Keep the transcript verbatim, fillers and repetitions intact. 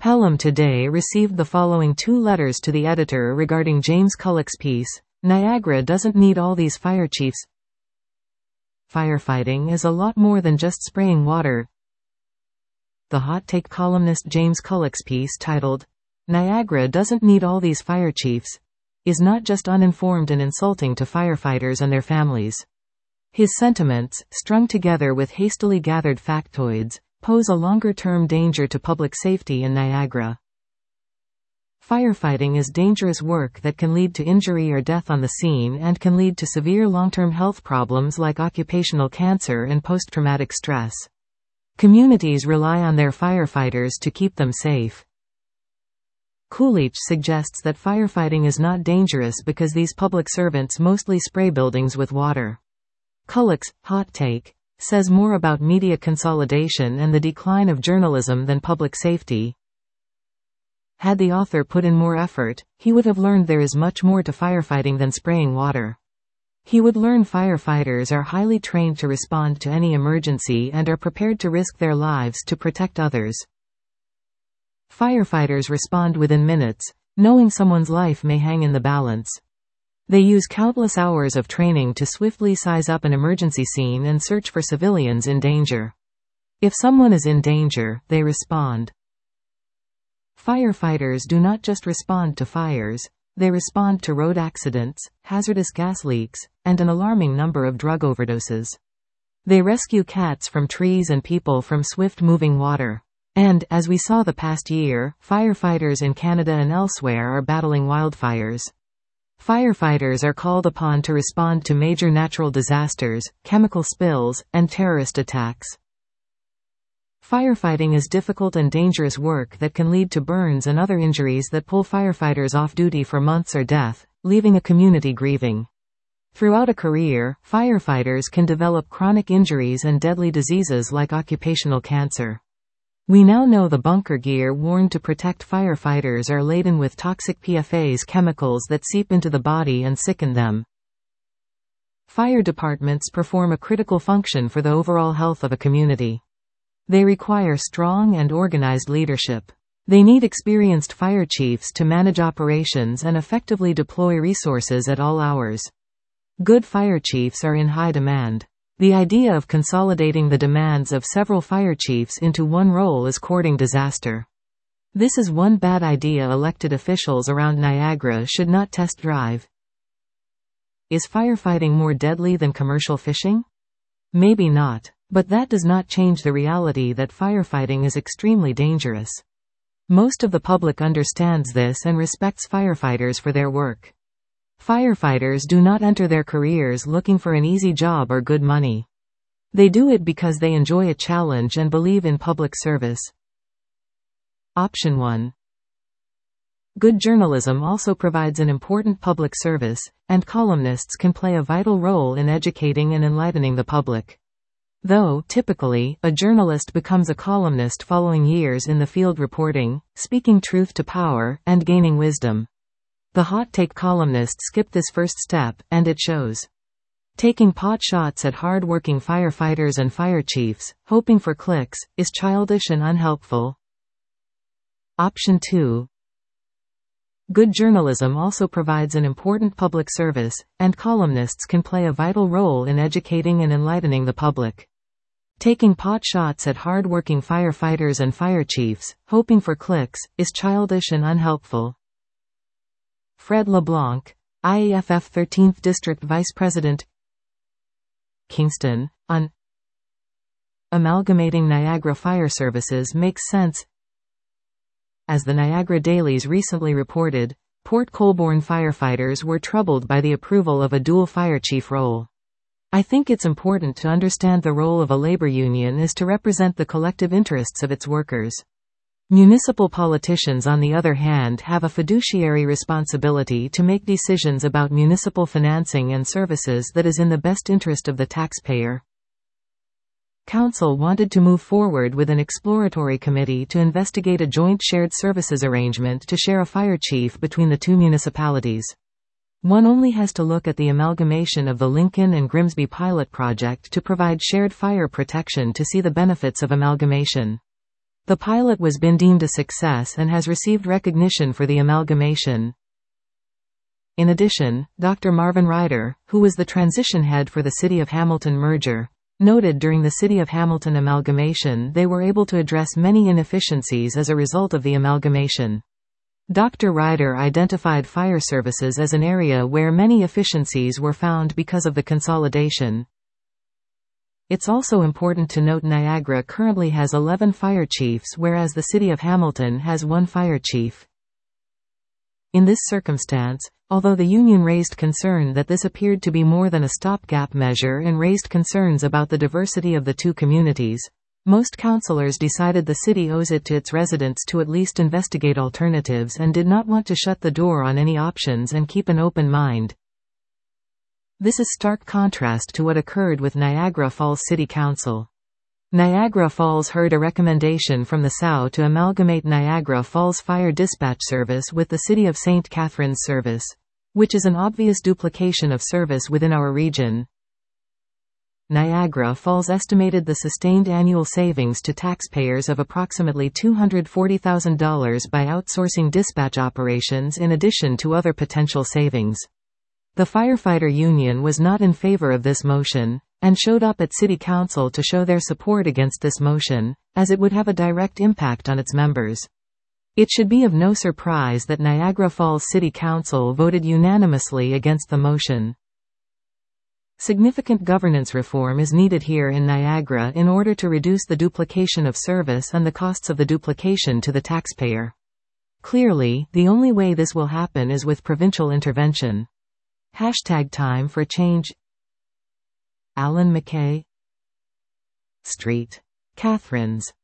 Pelham Today received the following two letters to the editor regarding James Cullick's piece, "Niagara Doesn't Need All These Fire Chiefs." Firefighting is a lot more than just spraying water. The Hot Take columnist James Cullick's piece titled, "Niagara Doesn't Need All These Fire Chiefs," is not just uninformed and insulting to firefighters and their families. His sentiments, strung together with hastily gathered factoids, pose a longer-term danger to public safety in Niagara. Firefighting is dangerous work that can lead to injury or death on the scene and can lead to severe long-term health problems like occupational cancer and post-traumatic stress. Communities rely on their firefighters to keep them safe. Coolidge suggests that firefighting is not dangerous because these public servants mostly spray buildings with water. Cullick's Hot Take says more about media consolidation and the decline of journalism than public safety. Had the author put in more effort, he would have learned there is much more to firefighting than spraying water. He would learn firefighters are highly trained to respond to any emergency and are prepared to risk their lives to protect others. Firefighters respond within minutes, knowing someone's life may hang in the balance. They use countless hours of training to swiftly size up an emergency scene and search for civilians in danger. If someone is in danger, they respond. Firefighters do not just respond to fires, they respond to road accidents, hazardous gas leaks, and an alarming number of drug overdoses. They rescue cats from trees and people from swift-moving water. And, as we saw the past year, firefighters in Canada and elsewhere are battling wildfires. Firefighters are called upon to respond to major natural disasters, chemical spills, and terrorist attacks. Firefighting is difficult and dangerous work that can lead to burns and other injuries that pull firefighters off duty for months or death, leaving a community grieving. Throughout a career, firefighters can develop chronic injuries and deadly diseases like occupational cancer. We now know the bunker gear worn to protect firefighters are laden with toxic P F A S chemicals that seep into the body and sicken them. Fire departments perform a critical function for the overall health of a community. They require strong and organized leadership. They need experienced fire chiefs to manage operations and effectively deploy resources at all hours. Good fire chiefs are in high demand. The idea of consolidating the demands of several fire chiefs into one role is courting disaster. This is one bad idea elected officials around Niagara should not test drive. Is firefighting more deadly than commercial fishing? Maybe not, but that does not change the reality that firefighting is extremely dangerous. Most of the public understands this and respects firefighters for their work. Firefighters do not enter their careers looking for an easy job or good money. They do it because they enjoy a challenge and believe in public service. Option one. Good journalism also provides an important public service, and columnists can play a vital role in educating and enlightening the public. Though, typically, a journalist becomes a columnist following years in the field reporting, speaking truth to power, and gaining wisdom. The Hot Take columnist skipped this first step, and it shows. Taking pot shots at hard-working firefighters and fire chiefs, hoping for clicks, is childish and unhelpful. Option two. Good journalism also provides an important public service, and columnists can play a vital role in educating and enlightening the public. Taking pot shots at hard-working firefighters and fire chiefs, hoping for clicks, is childish and unhelpful. Fred LeBlanc, I A F F thirteenth District Vice President, Kingston, on amalgamating Niagara Fire Services makes sense. As the Niagara Dailies recently reported, Port Colborne firefighters were troubled by the approval of a dual fire chief role. I think it's important to understand the role of a labor union is to represent the collective interests of its workers. Municipal politicians, on the other hand, have a fiduciary responsibility to make decisions about municipal financing and services that is in the best interest of the taxpayer. Council wanted to move forward with an exploratory committee to investigate a joint shared services arrangement to share a fire chief between the two municipalities. One only has to look at the amalgamation of the Lincoln and Grimsby pilot project to provide shared fire protection to see the benefits of amalgamation. The pilot was been deemed a success and has received recognition for the amalgamation. In addition, Doctor Marvin Ryder, who was the transition head for the City of Hamilton merger, noted during the City of Hamilton amalgamation they were able to address many inefficiencies as a result of the amalgamation. Doctor Ryder identified fire services as an area where many efficiencies were found because of the consolidation. It's also important to note Niagara currently has eleven fire chiefs, whereas the City of Hamilton has one fire chief. In this circumstance, although the union raised concern that this appeared to be more than a stopgap measure and raised concerns about the diversity of the two communities, most councillors decided the city owes it to its residents to at least investigate alternatives and did not want to shut the door on any options and keep an open mind. This is stark contrast to what occurred with Niagara Falls City Council. Niagara Falls heard a recommendation from the S O U to amalgamate Niagara Falls Fire Dispatch Service with the City of Saint Catharines Service, which is an obvious duplication of service within our region. Niagara Falls estimated the sustained annual savings to taxpayers of approximately two hundred forty thousand dollars by outsourcing dispatch operations in addition to other potential savings. The firefighter union was not in favor of this motion, and showed up at City Council to show their support against this motion, as it would have a direct impact on its members. It should be of no surprise that Niagara Falls City Council voted unanimously against the motion. Significant governance reform is needed here in Niagara in order to reduce the duplication of service and the costs of the duplication to the taxpayer. Clearly, the only way this will happen is with provincial intervention. Hashtag time for change. Alan McKay, Street, Catharines.